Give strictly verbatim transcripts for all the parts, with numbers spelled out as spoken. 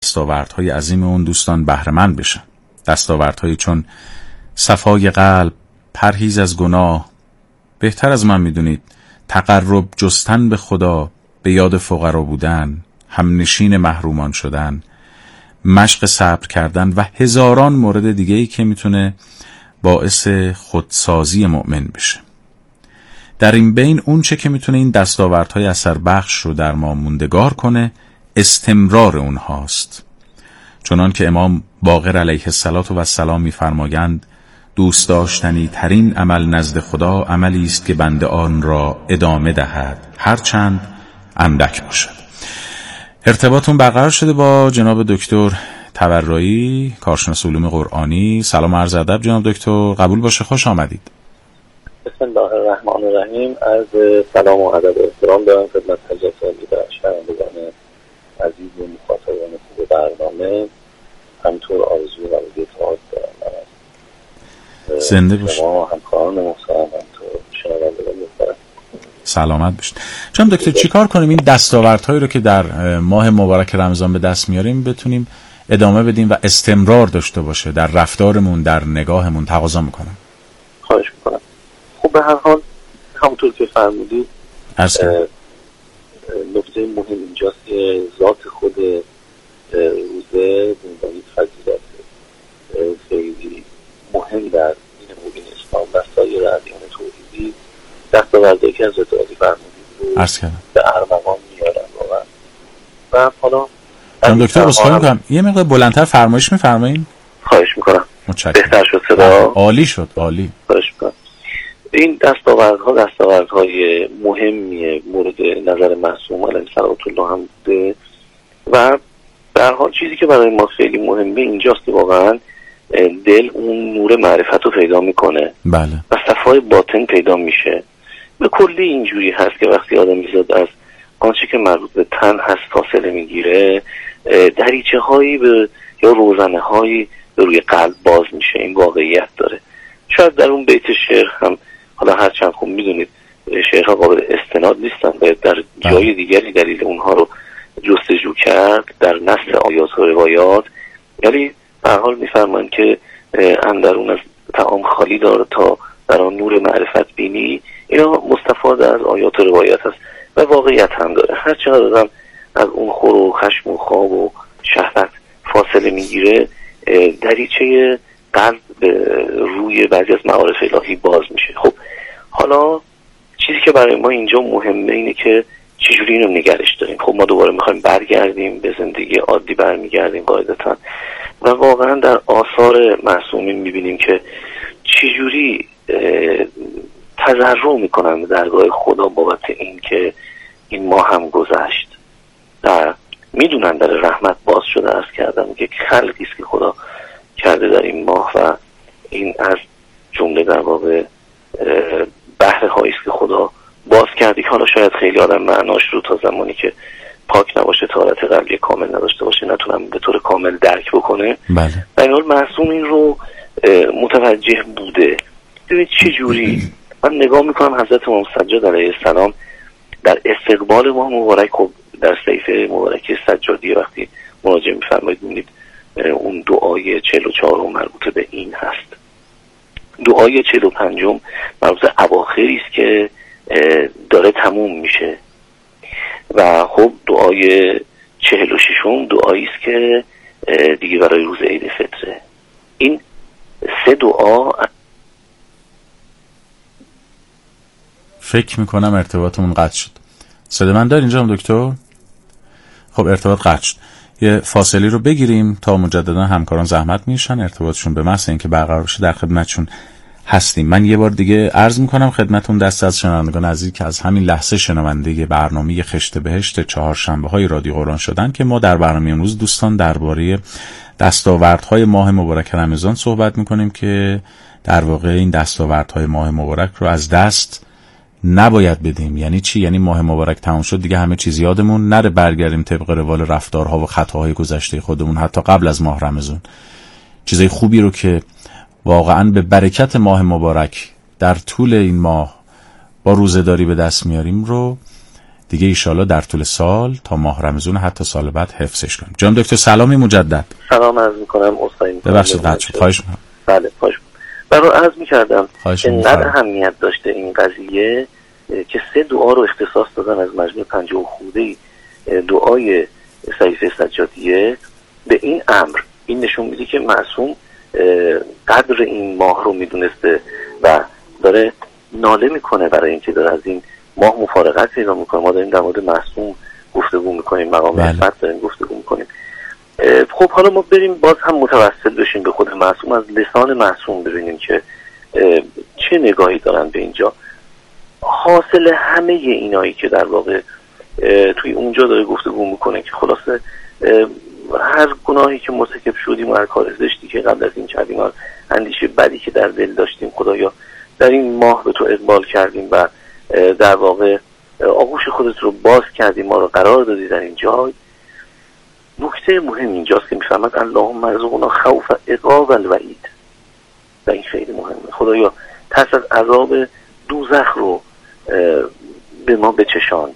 دستاوردهای عظیم اون دوستان بهره مند بشن. دستاوردهایی چون صفای قلب، پرهیز از گناه، بهتر از من میدونید تقرب جستن به خدا، به یاد فقرا بودن، همنشین محرومان شدن، مشق صبر کردن و هزاران مورد دیگه‌ای که میتونه باعث خودسازی مؤمن بشه. در این بین اون چه که میتونه این دستاوردهای اثر بخش رو در ما موندگار کنه استمرار اونهاست. چنان که امام باقر علیه السلام میفرمایند دوست داشتنی ترین عمل نزد خدا عملی است که بنده آن را ادامه دهد هرچند اندک باشد. ارتباطون برقرار شده با جناب دکتر تبرایی، کارشناس علوم قرآنی. سلام عرض ادب جناب دکتر، قبول باشه، خوش آمدید. بسم الله الرحمن الرحیم. عرض سلام و ادب و احترام دارم خدمت حضرت عالی و شنوندگان عزیز و مخاطبان خوب برنامه. همطور آرزو و امیدوار دارم زنده باشید. شما همکاران محترم همطور شنوندگان محترم سلامت باشید. جناب دکتر چیکار کنیم این دستاوردهایی رو که در ماه مبارک رمضان به دست میاریم بتونیم ادامه بدیم و استمرار داشته باشه در رفتارمون، در نگاهمون؟ تقاضا میکنم. خواهش میکنم. خب به هر حال همونطور که فرمودید نکته مهم اینجاست که ذات خود روزه زندگی فضیلت خیلی مهم در دین مبین اسلام و سایر ادیان توحیدی دستاوردهایی که حضرت عالی فرمودید رو عرض کردم به ارمغان میارن واقعا. و حالا جناب دکتر بسخواهی میکنم یه مقدار بلندتر فرمایش میفرمایین؟ خواهش میکنم. متشکرم. بهتر شد صدا؟ عالی شد، عالی. خواهش میکنم. این دستاوردها دستاوردهای مهمیه مورد نظر معصوم علیه الله هم بوده و به هر حال چیزی که برای ما خیلی مهمه اینجاست که واقعا دل اون نور معرفت رو پیدا میکنه. بله. و صفای باطن پیدا میشه. به کلی اینجوری هست که وقتی آدم زاد از آنچه که مربوط به تن هست فاصله میگیره، دریچه هایی به یا روزنه هایی به روی قلب باز میشه. این واقعیت داره. شاید در اون بیت شعر هم، حالا هر چند خوب میدونید شعرها قابل استناد نیستن، باید در جای دیگری دلیل اونها رو جستجو کرد در نص آیات و روایات. یعنی به هر حال میفرمایند که اندرون از طعام خالی داره تا در آن نور معرفت بینی. اینا مستفاد از آیات و روایات هست و واقعیت هم داره. هر چقدر آدم از اون خور و خشم و خواب و شهوت فاصله میگیره، دریچه قلب روی بعضی از معارف الهی باز میشه. خب حالا چیزی که برای ما اینجا مهمه اینه که چجوری اینو نگرش داریم. خب ما دوباره میخوایم برگردیم به زندگی عادی، برمیگردیم قاعدتا و واقعا در آثار معصومین میبینیم که چجوری تضرع میکنن به درگاه خدا بابت این که این ماه هم گذشت و میدونن در رحمت باز شده. عرض کردم که خلقی است که خدا کرده در این ماه و این از جمله در واقع بهره هایی است که خدا باز کردی. حالا شاید خیلی آدم معناش رو تا زمانی که پاک نباشه، طهارت قلبی کامل نداشته باشه، نتونم به طور کامل درک بکنه. بله. در این حال معصوم این رو متوجه بوده. ببینید چه جوری من نگاه میکنم حضرت امام سجاد علیه السلام در استقبال ما مبارک، خب در صحیفه مبارکه سجادی وقتی مراجعه میفرمایید میبینید اون دعای چهل و چهارم مربوط به این هست. دعای چهل و پنجم مربوط به اواخری است که داره تموم میشه و خب دعای چهل و ششم دعایی است که دیگه برای روز عید فطره. این سه دعا فکر میکنم ارتباطمون قطع شد. صدا من دار اینجا هم دکتر؟ خب ارتباط قطع شد. یه فاصله رو بگیریم تا مجددا همکاران زحمت میشن ارتباطشون به محض اینکه برقرار بشه در خدمتشون هستیم. من یه بار دیگه عرض میکنم خدمتون دست از شنوندگان عزیز که از همین لحظه شنونده برنامه خشت بهشت چهارشنبه های رادیو قرآن شدن که ما در برنامه امروز دوستان درباره دستاوردهای ماه مبارک رمضان صحبت میکنیم که در واقع این دستاوردهای ماه مبارک رو از دست نباید بدیم. یعنی چی؟ یعنی ماه مبارک تموم شد دیگه همه چیز یادمون نره، برگردیم طبق روال رفتارها و خطاهای گذشته خودمون حتی قبل از ماه رمضان. چیزای خوبی رو که واقعا به برکت ماه مبارک در طول این ماه با روزه‌داری به دست میاریم رو دیگه ایشالا در طول سال تا ماه رمضان حتی سال بعد حفظش کنیم. جان دکتر سلامی مجدد. سلام عرض میکنم. اصلا ببخشید قطع شد. خواهش میکنم. بله خواهش میکنم. برای عرض میکردم اینقدر اهمیت داشته این قضیه که سه دعا رو اختصاص دادن از مجموع پنجاه و خورده دعای صحیفه سجادیه به این امر. این نشون میده که معصوم قدر این ماه رو میدونسته و داره ناله میکنه برای اینکه داره از این ماه مفارقت پیدا میکنه. ما داریم در مورد معصوم گفتگو میکنیم، مقام عصمت داریم گفتگو میکنیم. خب حالا ما بریم باز هم متوسل بشیم به خود معصوم، از لسان معصوم ببینیم که چه نگاهی دارن به اینجا. حاصل همه اینایی که در واقع توی اونجا داره گفتگو میکنه که خلاصه هر گناهی که مرتکب شدیم و هر کار زشتی که قبل از این کردیم، هر اندیشه بدی که در دل داشتیم، خدایا در این ماه به تو اقبال کردیم و در واقع آغوش خودت رو باز کردیم، ما رو قرار دادی در این جای. نکته مهم اینجاست که میفهمد اللهم ارزقنا خوف عقاب الوعید. و این خیلی مهمه. خدایا ترس از عذاب دوزخ رو به ما بچشان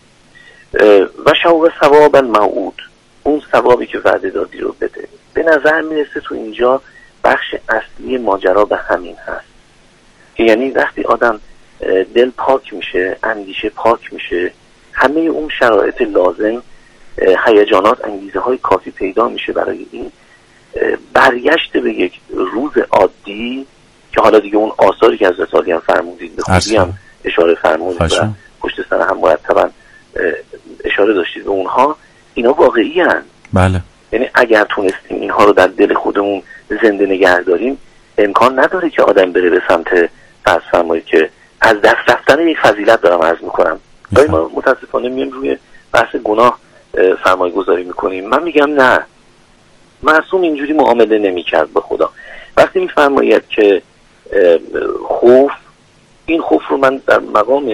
و شوق ثواب الموعود، اون ثوابی که وعده دادی رو بده. به نظر میرسه تو اینجا بخش اصلی ماجرا به همین هست که یعنی وقتی آدم دل پاک میشه، اندیشه پاک میشه، همه اون شرایط لازم، هیجانات، انگیزه های کافی پیدا میشه برای این برگشت به یک روز عادی که حالا دیگه اون آثاری که حضرت عالی هم فرمودید به خوبی هم اشاره فرمودید و پشت سر هم مرتبا اشاره داشتید به اونها، اینا واقعی هن. بله. یعنی اگر تونستیم اینها رو در دل خودمون زنده نگه داریم، امکان نداره که آدم بره به سمت فرض فرمایید که از دست رفتن یک فضیلت دارم عرض میکنم. ولی ما متاسفانه میایم روی بحث گناه فرمایه گذاری میکنیم. من میگم نه، معصوم اینجوری معامله نمیکرد با خدا. وقتی میفرماید که خوف، این خوف رو من در مقام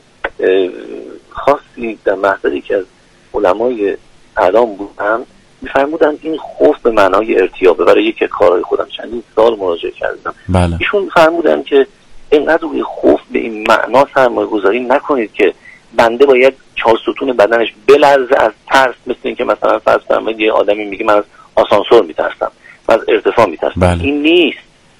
خاصی در محضری که از علمای اعلام بودم میفرمودن این خوف به معنای ارتیابه. برای یک کارهای خودم چندین سال مراجعه کردم. بله. ایشون فرمودن که اینقدر روی خوف به این معنا سرمایه گذاری نکنید که بنده باید چهار ستون بدنش بلرزه از ترس، مثل این که مثلا فرض فرمایید یه آدمی میگه من از آسانسور میترسم، من از ارتفاع میترسم. بله. این نیست.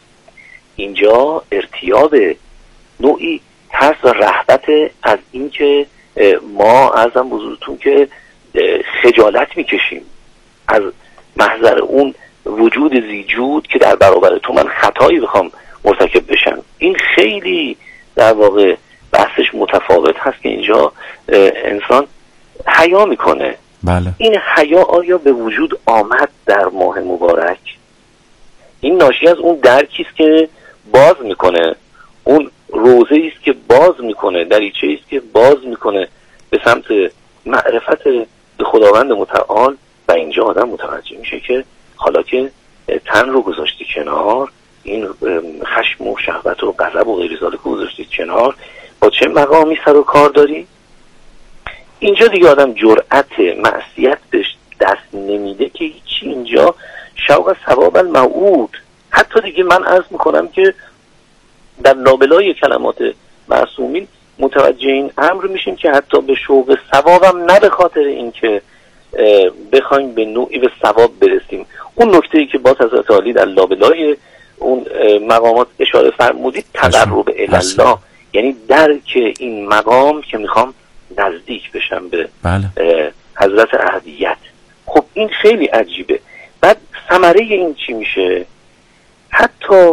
اینجا ارتیاب نوعی ترس و رهبت از این که ما ازم بزرگتون که خجالت میکشیم از محضر اون وجود زیجود که در برابر تو من خطایی بخوام مرتکب بشم. این خیلی در واقع بحثش متفاوت هست که اینجا انسان حیا میکنه. بله. این حیا آیا به وجود آمد در ماه مبارک؟ این ناشی از اون درکی است که باز میکنه، اون روزه است که باز میکنه، دریچه است که باز میکنه به سمت معرفت به خداوند متعال. و اینجا آدم متوجه میشه که حالا که تن رو گذاشتی کنار، این خشم و شهوت و غضب و غیر ذالک رو گذاشتی کنار، با چه مقامی سر و کار داری؟ اینجا دیگه آدم جرأت معصیت بهش دست نمیده که هیچی. اینجا شوق ثواب الموعود. حتی دیگه من عرض میکنم که در لابلای کلمات معصومین متوجه این امر میشیم که حتی به شوق ثوابم نه به خاطر این که بخوایم به نوعی به ثواب برسیم. اون نکته‌ای که باز حضرت عالی در لابلای اون مقامات اشاره فرمودید، تقرب الالله، یعنی درک این مقام که میخوام نزدیک بشم به بله. حضرت احدیت. خب این خیلی عجیبه. بعد ثمره این چی میشه؟ حتی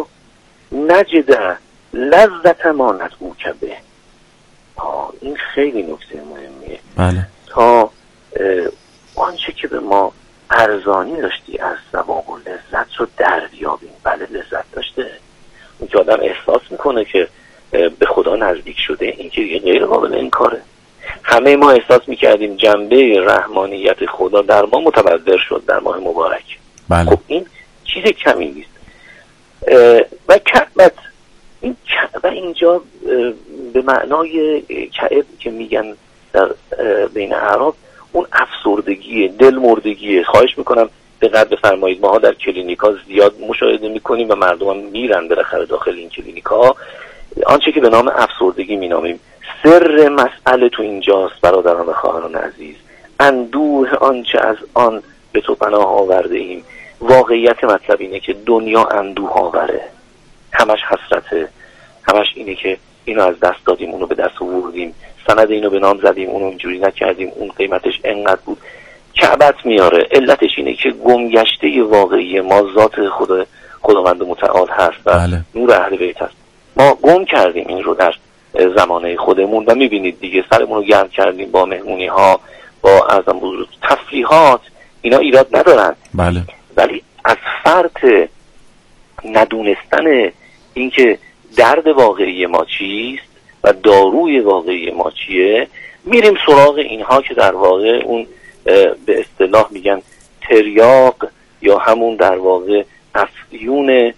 نجد لذت ما ندعو کبه. این خیلی نکته مهمیه. بله. تا آنچه که به ما ارزانی داشتی از ثواب و لذت رو دریابیم. بله لذت داشته، اون که آدم احساس میکنه که به خدا نزدیک شده، این که غیر قابل انکاره. همه ما احساس میکردیم جنبه رحمانیت خدا در ما متبدر شد در ماه مبارک. بله. خب این چیز کمی نیست. و کعبت، این کعبه اینجا به معنای کعب که میگن در بین اعراب، اون افسردگی، دل مردگی. خواهش میکنم دقت بفرمایید، ماها در کلینیکا زیاد مشاهده میکنیم و مردم هم میرن بالاخره داخل این کلینیکا آنچه که به نام افسردگی مینامیم، سر مسئله تو اینجاست برادران و خواهران عزیز. اندوه آنچه از آن به تو پناه آورده ایم. واقعیت مطلب اینه که دنیا اندوه آوره، همش حسرته، همش اینه که اینو از دست دادیم، اونو به دست آوردیم، سند اینو به نام زدیم، اونو اینجوری نکردیم، اون قیمتش انقدر بود. کعبت میاره. علتش اینه که گمگشته واقعی ما ذات خدا خداوند متعال هست و بله. نور اهل بیت هست. ما گم کردیم این رو در زمانه خودمون و میبینید دیگه سرمون رو گرم کردیم با مهمونی ها، با ازم بزرگ تفریحات. اینا ایراد ندارن، بله. ولی از فرط ندونستن اینکه درد واقعی ما چیست و داروی واقعی ما چیه، میریم سراغ اینها که در واقع اون به اصطلاح میگن تریاق یا همون در واقع افیون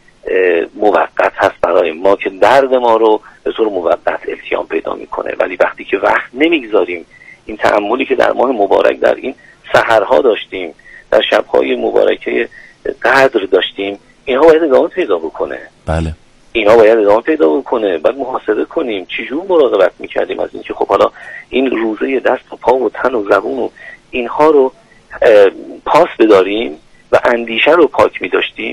موقت هست برای ما که درد ما رو به طور موقت التیام پیدا میکنه. ولی وقتی که وقت نمیگذاریم این تأملی که در ماه مبارک در این سحرها داشتیم، در شبهای مبارکه قدر داشتیم، اینها باید ادامه پیدا بکنه. بله. اینا باید ادامه پیدا بکنه. بعد محاسبه کنیم چجور مراقبت میکردیم از اینکه خب حالا این روزه دست و پا و تن و زبون و اینها رو پاس بداریم و اندیشه رو پاک میداشتیم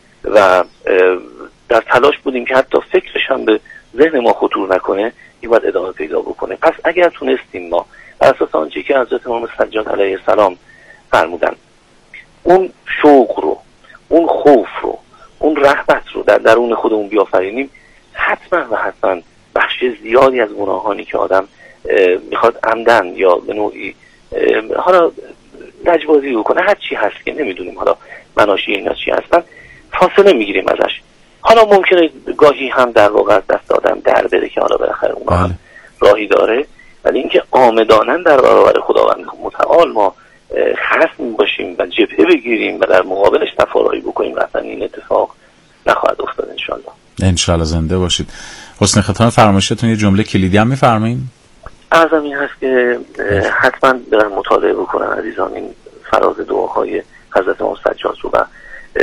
و در تلاش بودیم که حتی فکرش هم به ذهن ما خطور نکنه. این باید ادامه پیدا بکنه. پس اگر تونستیم ما بر اساس آنچه که حضرت امام سجاد علیه السلام فرمودن، اون شوق رو، اون خوف رو، اون رهبت رو در درون خودمون بیافرینیم، حتما و حتما بخش زیادی از گناهانی که آدم میخواد عمدن یا به نوعی حالا لجبازی بکنه، هر چی هست که نمیدونیم حالا مناشی اینا چی هستن، فاصله میگیریم ازش. حالا ممکنه گاهی هم در واقع از دست آدم در بره که حالا بالاخره اون هم راهی داره، ولی اینکه عامدانن در برابر خداوند متعال ما خصم باشیم و جبهه بگیریم و در مقابلش تفاراحی بکنیم، قطعا این اتفاق نخواهد افتاد انشالله. انشالله. زنده باشید. حسن ختام فرمایشتون یه جمله کلیدی هم میفرمایید؟ عرضم این هست که حتما برن مطالعه بکنن عزیزان این فراز دعاهای حضرت امام سجاد رو و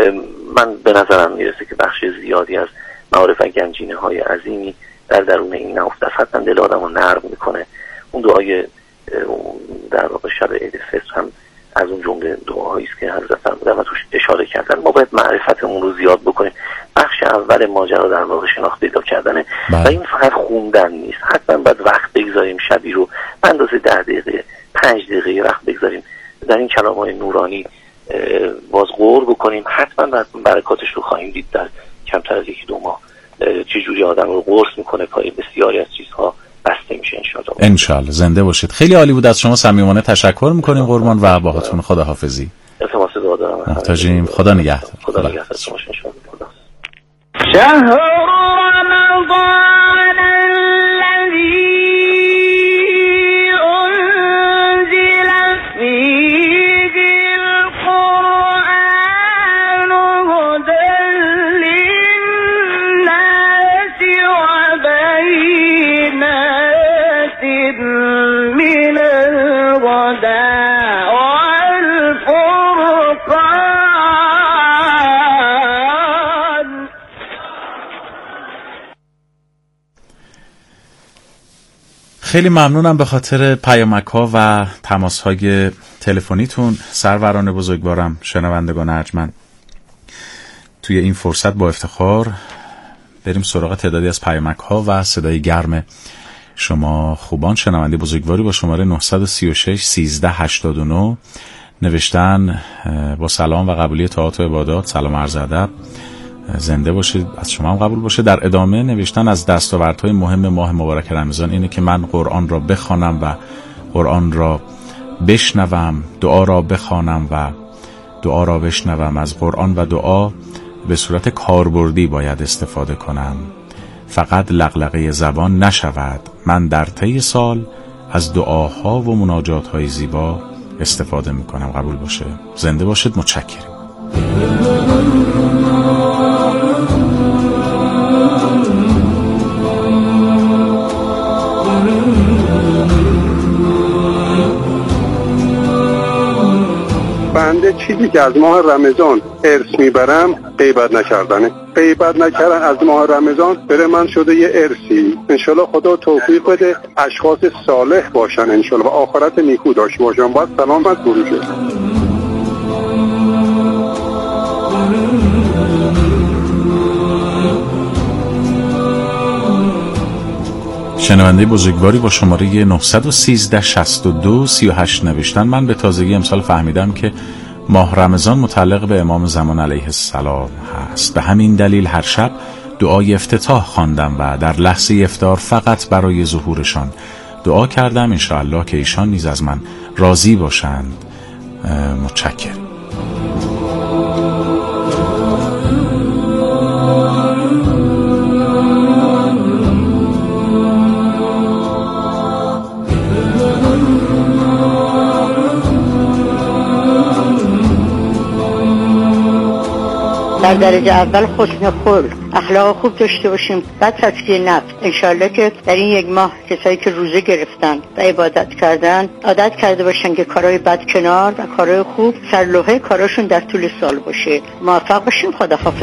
من به نظرم میرسه که بخش زیادی از معارف و گنجینه های عظیمی در درون این نهفته است. حتما دل آدم رو نرم میکنه. اون دعای در واقع شب عید فطر هم از اون جمله دعاهایی است که حضرت فرمودن و توش اشاره کردن. ما باید معرفتمون رو زیاد بکنیم. بخش اول ماجرا در واقع شناخت پیدا کردنه و این فقط خوندن نیست. حتما باید وقت بگذاریم، شبی رو به اندازه ده دقیقه پنج دقیقه وقت بگذاریم در این کلام‌های نورانی باز غور بکنیم. حتما برکاتش رو خواهیم دید در کمتر از یکی دو ماه چجوری آدم رو قرص میکنه، پای بسیاری از چیزها بسته میشه انشالله. انشالله. زنده باشید. خیلی عالی بود. از شما صمیمانه تشکر میکنیم قربان و باهاتون. خداحافظی. التماس دعا دارم. محتاجیم. خدا نگهدار. خدا نگهدار شما انشالله. خدا. شهر رمضان الذي انزل فيه القرآن هدى للناس وبينات من الهدى خیلی ممنونم به خاطر پیامک‌ها و تماس‌های تلفنیتون. سروران بزرگوارم، شنوندگان ارجمند، توی این فرصت با افتخار بریم سراغ تعدادی از پیامک‌ها و صدای گرم شما خوبان. شنونده بزرگواری با شماره نه سه شش سیزده هشتاد و نه نوشتن با سلام و قبولی طاعات و عبادات، سلام عرض ادب، زنده باشید، از شما هم قبول باشه. در ادامه نوشتن از دستاوردهای مهم ماه مبارک رمضان اینه که من قرآن را بخوانم و قرآن را بشنوم، دعا را بخوانم و دعا را بشنوم. از قرآن و دعا به صورت کاربردی باید استفاده کنم، فقط لغلقه زبان نشود. من در طی سال از دعاها و مناجاتهای زیبا استفاده میکنم. قبول باشه. زنده باشید. متشکرم. بنده یه چیزی که از ماه رمضان ارث میبرم غیبت نکردنه. غیبت نکردن از ماه رمضان بره من شده یه ارثی. انشالله خدا توفیق بده اشخاص صالح باشن انشالله و آخرت نیکو داشته باشن. باید سلامت بروشه. شنونده بزرگواری با شماره نه یک سه شش دو سه هشت نوشتن من به تازگی امسال فهمیدم که ماه رمضان متعلق به امام زمان علیه السلام هست. به همین دلیل هر شب دعای افتتاح خواندم و در لحظه افطار فقط برای ظهورشان دعا کردم انشاءالله که ایشان نیز از من راضی باشند. متشکرم. در درجه اول حسن خلق، اخلاق خوب داشته باشیم، بعد تزکیه نفس. انشالله که در این یک ماه کسایی که روزه گرفتن و عبادت کردن عادت کرده باشن که کارهای بد کنار و کارهای خوب سرلوحه کاراشون در طول سال باشه. موفق باشیم. خداحافظ.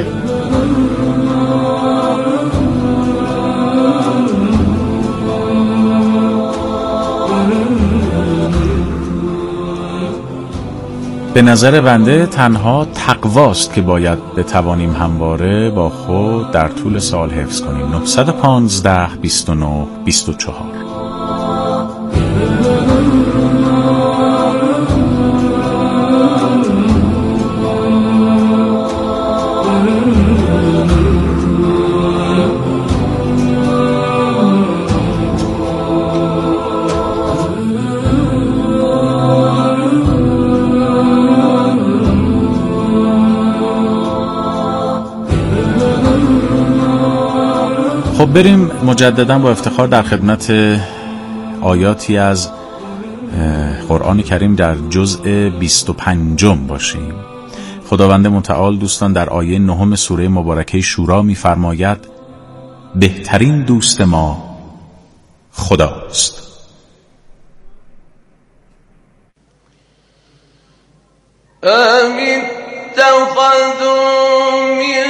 به نظر بنده تنها تقواست که باید بتوانیم همواره با خود در طول سال حفظ کنیم. نه یک پنج بیست و نه بیست و چهار. خب بریم مجددا با افتخار در خدمت آیاتی از قرآن کریم در جزء بیست و پنجم باشیم. خداوند متعال دوستان در آیه نهم سوره مبارکه شورا می‌فرماید بهترین دوست ما خداست. آمین اتخذوا من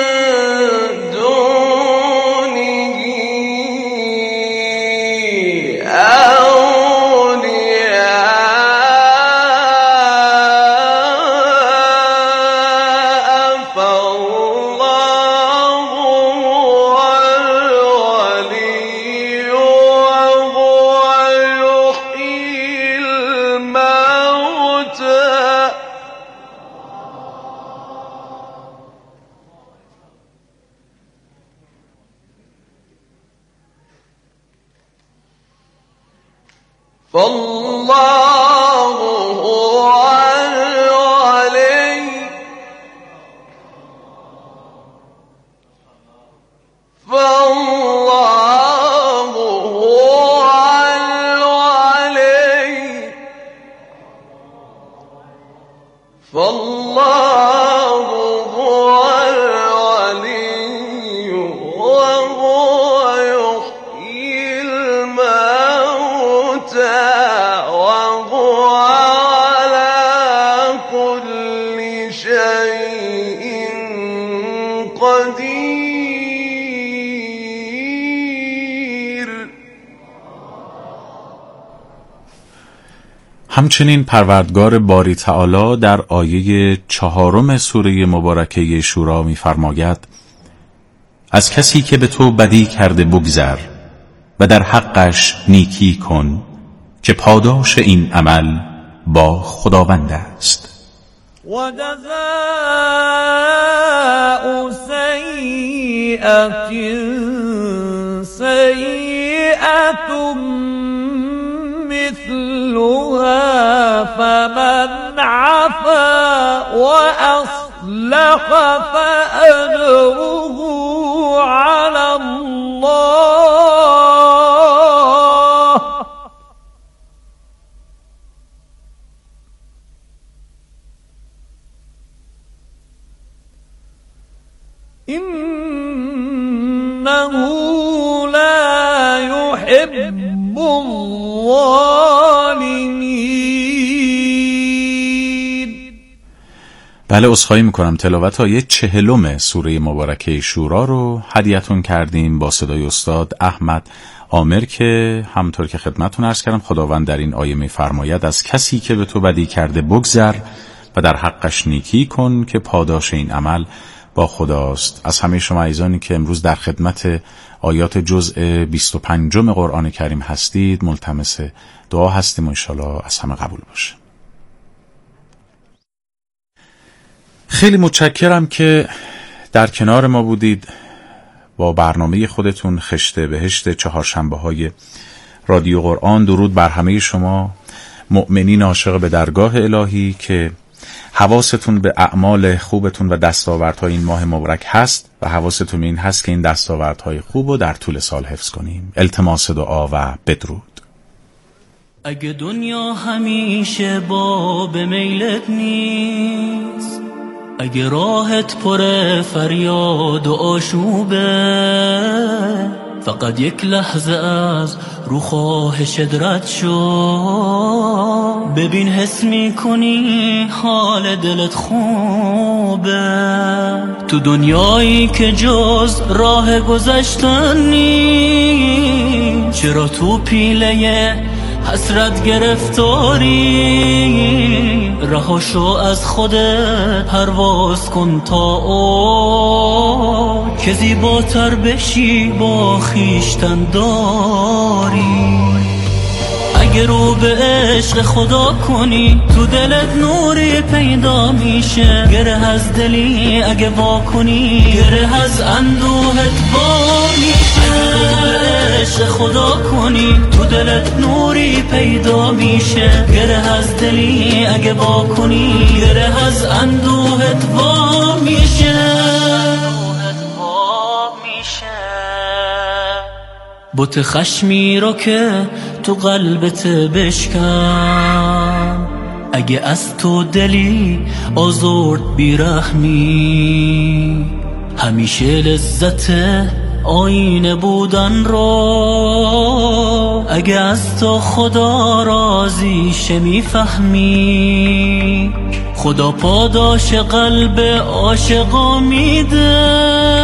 فالله هو الولي فالله هو الولي فالله هو الولي وهو يحيي الموتى همچنین پروردگار باری تعالی در آیه چهارم سوره مبارکه شورا می‌فرماید از کسی که به تو بدی کرده بگذر و در حقش نیکی کن که پاداش این عمل با خداوند است. و جزاء سیئة سیئة مثلها فمن عفا وأصلح فأجره على الله إنه لا يحب الظالمين. بله عذرخواهی میکنم، تلاوت آیه چهلم سوره مبارکه شورا رو هدیه‌تون کردیم با صدای استاد احمد عامر که همونطور که خدمتتون عرض کردم خداوند در این آیه میفرماید از کسی که به تو بدی کرده بگذر و در حقش نیکی کن که پاداش این عمل با خداست. از همه شما عزیزانی که امروز در خدمت آیات جزء بیست و پنجم قرآن کریم هستید ملتمس دعا هستیم و انشالله از همه قبول باشه. خیلی متشکرم که در کنار ما بودید با برنامه خودتون خشت بهشت چهارشنبه های رادیو قرآن. درود بر همه شما مؤمنین عاشق به درگاه الهی که حواستون به اعمال خوبتون و دستاوردهای این ماه مبارک هست و حواستون این هست که این دستاوردهای خوب رو در طول سال حفظ کنیم. التماس دعا و بدرود. اگه دنیا همیشه باب میلت نیست، اگه راحت پر فریاد و آشوبه، فقط یک لحظه از رو خواهشت رد شو، ببین حس میکنی حال دلت خوبه. تو دنیایی که جز راه گذشتن نیست، چرا تو پیله حسرت گرفتاری؟ رهاشو از خودت پرواز کن تا او که زیباتر بشی با خیشتن داری. اگه رو به عشق خدا کنی تو دلت نوری پیدا میشه، گره از دلی اگه وا کنی گره از اندوهت وا میشه. عشق خدا کنی تو دلت نوری پیدا میشه، گره از دلی اگه وا کنی گره از اندوهت وا میشه. بت خشمی رو که تو قلبت بشکن، اگه از تو دلی آزرد بیرحمی، همیشه لذت آینه بودن رو اگه از تو خدا راضیشه میفهمی. خدا پاداش قلب عاشقا میده،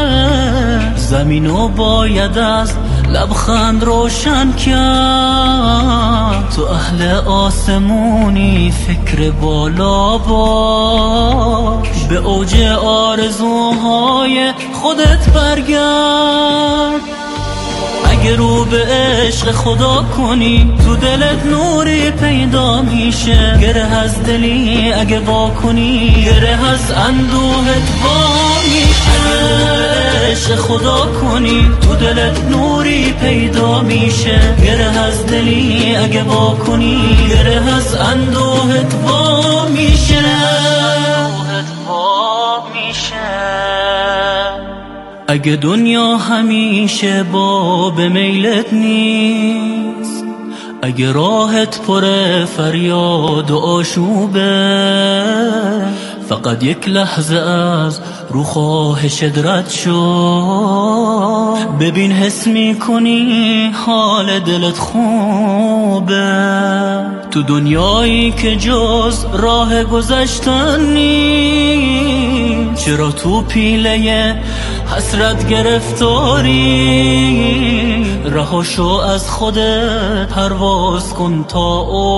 زمینو باید از لبخند روشن کرد. تو اهل آسمونی فکر بالا باش، به اوج آرزوهای خودت برگرد. اگه رو به عشق خدا کنی تو دلت نوری پیدا میشه، گره از دلی اگه وا کنی گره از اندوهت وا میشه. عشق خدا کنی تو دلت نوری پیدا میشه، گره از دلی اگه وا کنی گره از اندوهت وا میشه. اگه دنیا همیشه باب میلت نیست، اگه راحت پر فریاد و آشوبه، فقط یک لحظه از رو خواهشت رد شو، ببین حس میکنی حال دلت خوبه. تو دنیایی که جز راه گذشتن نیست، چرا تو پیله حسرت گرفتاری؟ رهاشو از خودت پرواز کن تا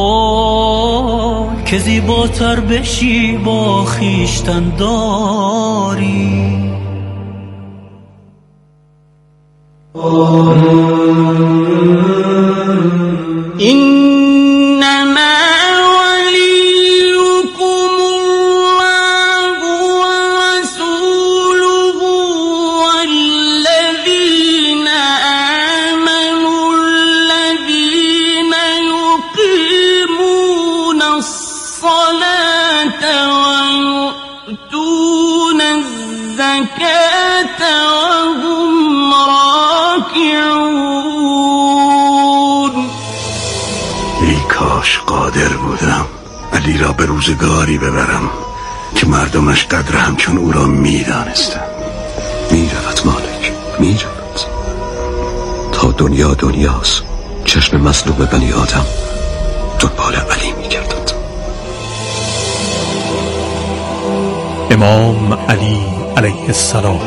او که زیباتر بشی با خیشتن داری. إنما وليكم الله ورسوله والذين آمنوا الذين يقيمون الصلاة ويؤتون الزكاة وهم راكعون. ای کاش قادر بودم علی را به روزگاری ببرم که مردمش قدر همچون او را می دانستن. می رود مالک، می رود. تا دنیا دنیاست چشم مظلوم بنی آدم دنبال علی می گردد. امام علی علیه السلام.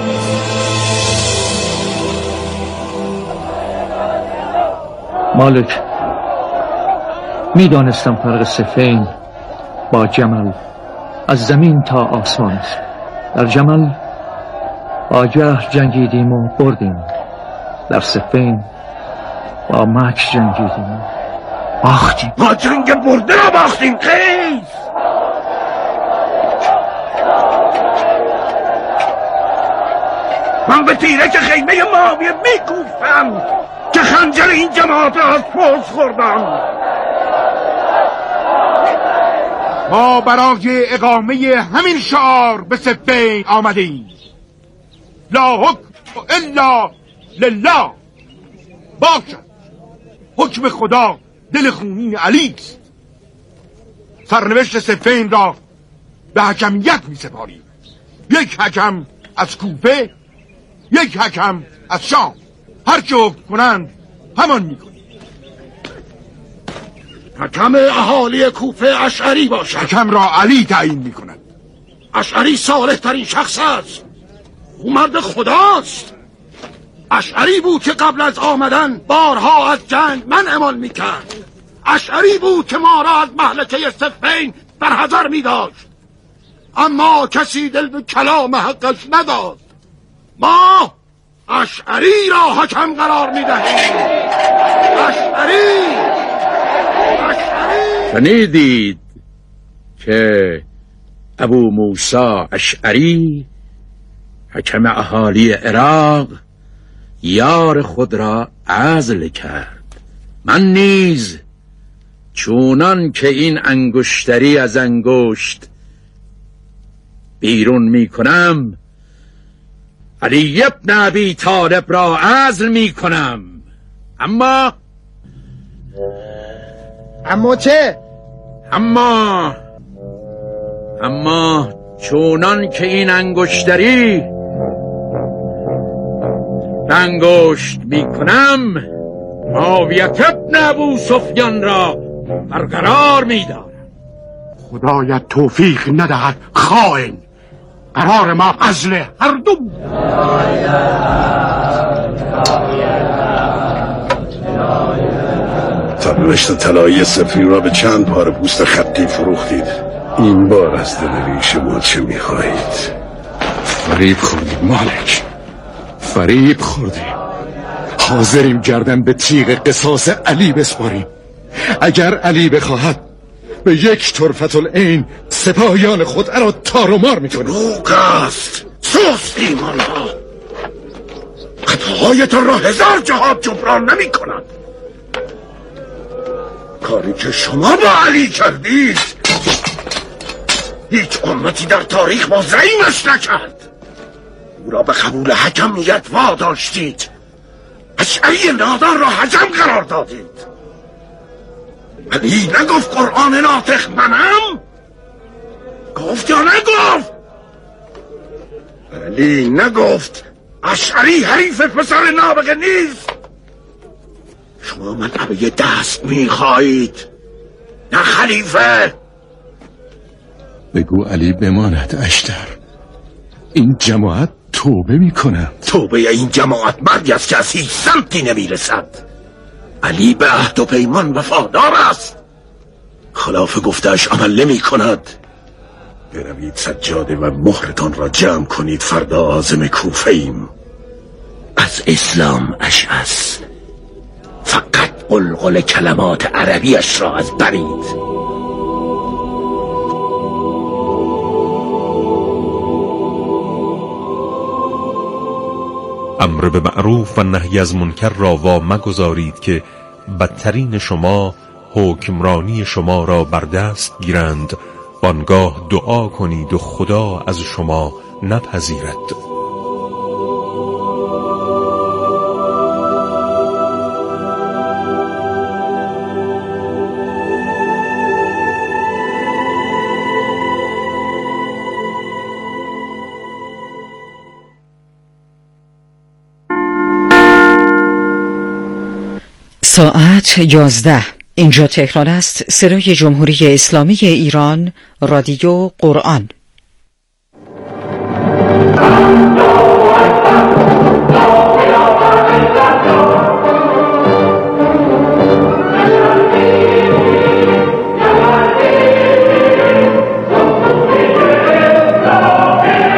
مالک، میدانستم فرق صفین با جمل از زمین تا آسمان است. در جمل با جهل جنگیدیم و بردیم، در صفین با مکر جنگیدیم و باختیم. ما جنگ برده را باختیم. خیز من به تیرک خیمه معاویه میکوفتم که خنجر این جماعت را از پوز خوردم. ما برای اقامه همین شعار به صفین آمدیم. لا حکم الا لله. باشد حکم خدا دل خونین علی است. سرنوشت صفین را به حکمیت می سپاریم. یک حکم از کوفه، یک حکم از شام. هر چه حکم کنند همان می کنیم. حکم اهالی کوفه اشعری باشد. حکم را علی تعیین می کند. اشعری صالح ترین شخص است. او مرد خداست. اشعری بود که قبل از آمدن بارها از جنگ منعمان می کرد. اشعری بود که ما را از مهلکه صفین در حذر می داشت. اما کسی دل به کلام حقش نداد. ما اشعری را حکم قرار می دهیم. اشعری اشعری شنیدید که ابو موسی اشعری حکم اهالی عراق یار خود را عزل کرد. من نیز چونان که این انگشتری از انگشت بیرون می کنم، علی ابن ابی طالب را عزل می کنم. اما اما چه؟ اما اما چونان که این انگشتری انگشت می کنم، معاویه ابن ابو سفیان را برقرار می دارم. خدایت توفیق ندهد خائن. قرار ما عزل هر دو. سرنوشت طلایی صفین را به چند پاره پوست خطی فروختید. این بار از دل ریش ما چه میخواهید؟ فریب خوردیم مالک، فریب خوردیم. حاضریم گردن به تیغ قصاص علی بسپاریم. اگر علی بخواهد به یک طرفت العین سپاهیان خود را تار و مار میکنه. دروغ است. سوست ایمان ها. خطاهایتان را هزار جهات جبران نمی کند. کاری که شما با علی کردید هیچ امتی در تاریخ با زعیمش نکرد. او را به قبول حکمیت واداشتید. اشعری نادان را حجم قرار دادید. علی نگفت قرآن ناطق منم؟ گفت یا نگفت؟ علی نگفت اشعری حریف پسر نابغه نیست؟ شما منعبه دست میخواهید نه خلیفه. بگو علی بماند اشتر. این جماعت توبه میکنه. توبه این جماعت مردی است که از هیچ سمتی نمیرسد. علی به عهد و پیمان وفادار است. خلاف گفته‌اش عمل نمی کند. بروید سجاده و مهرتان را جمع کنید. فردا عازم کوفه ایم. از اسلام اشعث فقط قلقل کلمات عربیش را از برید. امر به معروف و نهی از منکر را وا مگذارید که بدترین شما حکمرانی شما را بر دست گیرند، وانگاه دعا کنید و خدا از شما نپذیرد. ساعت یازده. اینجا تهران است. صدای جمهوری اسلامی ایران، رادیو قرآن.